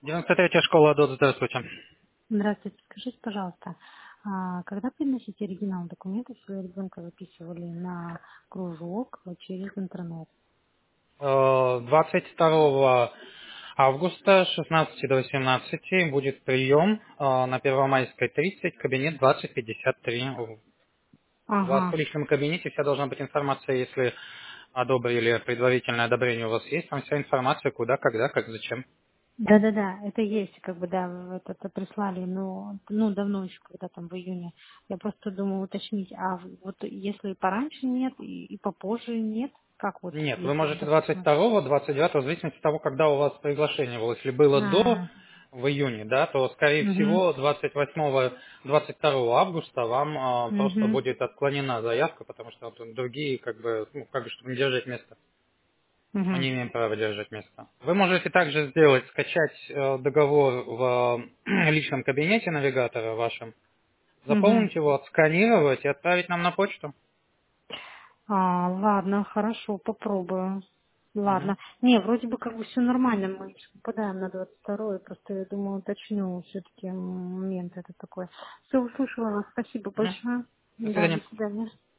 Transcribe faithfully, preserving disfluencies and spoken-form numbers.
девяносто третья школа АДОТ, здравствуйте. Здравствуйте. Скажите, пожалуйста, а когда приносите оригинал документов, если ребенка записывали на кружок через интернет? Э, двадцать второго августа с шестнадцати до восемнадцати будет прием э, на Первомайской тридцать, кабинет двадцать пятьдесят три. У вас в Ага. личном кабинете вся должна быть информация, если одобрили, предварительное одобрение у вас есть, там вся информация, куда, когда, как, зачем. Да-да-да, это есть, как бы, да, вы это, это прислали, но, ну, давно еще, когда там в июне. Я просто думаю уточнить, а вот если пораньше нет и, и попозже нет, как вот, Нет, вы если, можете двадцать допустим, второго, двадцать девятого, в зависимости от того, когда у вас приглашение было. Если было до ага, в июне, да, то, скорее угу, всего, двадцать восьмого, двадцать второго августа вам а, просто угу, будет отклонена заявка, потому что вот другие, как бы, ну, как бы, чтобы не держать место. Мы угу, не имеем права держать место. Вы можете также сделать, скачать э, договор в э, личном кабинете навигатора вашем, угу. заполнить его, отсканировать и отправить нам на почту. А, ладно, хорошо, попробую. Мгм. Ладно. Не, вроде бы как бы все нормально, мы еще попадаем на двадцать второе, просто я думаю, уточню все-таки момент это такой. Все, услышала вас, спасибо Мгм. большое. До Да, до свидания. свидания.